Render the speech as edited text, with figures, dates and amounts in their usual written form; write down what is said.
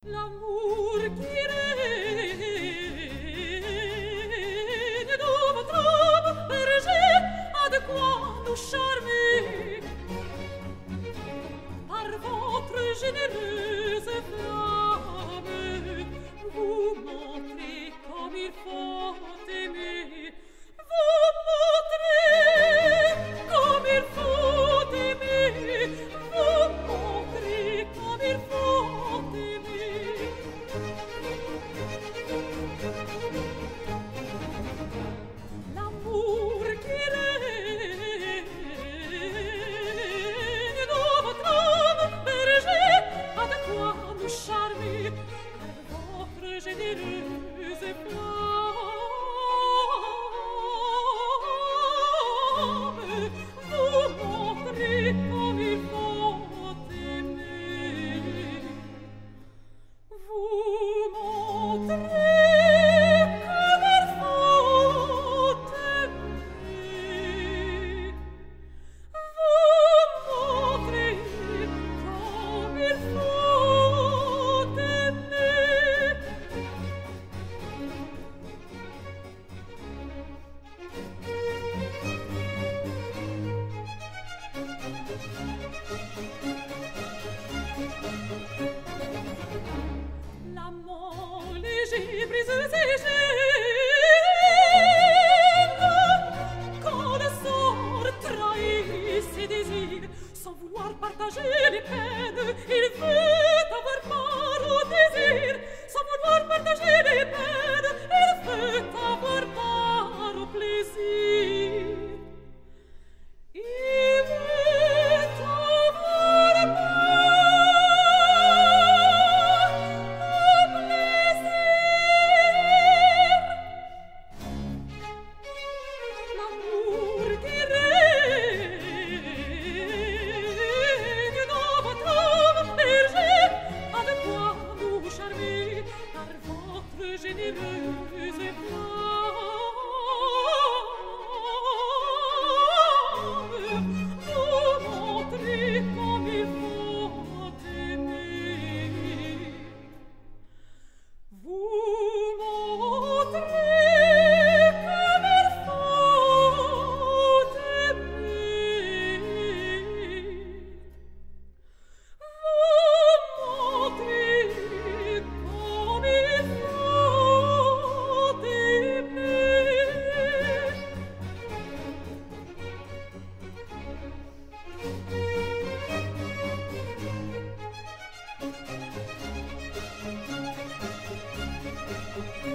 L'amour qui règne dans votre âme, berger, a de quoi nous charmer. Par votre généreuse flamme, vous montrez comme il faut aimer. Vous montrez comme il faut aimer. Vous montrez comme il faut aimer. L'amour qui règne dans votre âme, berger, a de quoi nous charmer. Par votre généreuse flamme, vous montrez comme il faut aimer. Vous montrez comme il faut aimer. Vous montrez comme il faut aimer. L'amant léger brise ses chaînes. Quand le sort trahit ses désirs, sans vouloir partager les peines, il veut avoir part au désir. Sans vouloir partager les peines, il veut avoir part au plaisir. Il veut avoir part au plaisir. L'amour qui règne dans votre âme, berger, a de quoi nous charmer. Par votre généreuse flamme, vous montrez comme il faut aimer. Vous montrez comme il faut aimer. Vous montrez comme il faut aimer.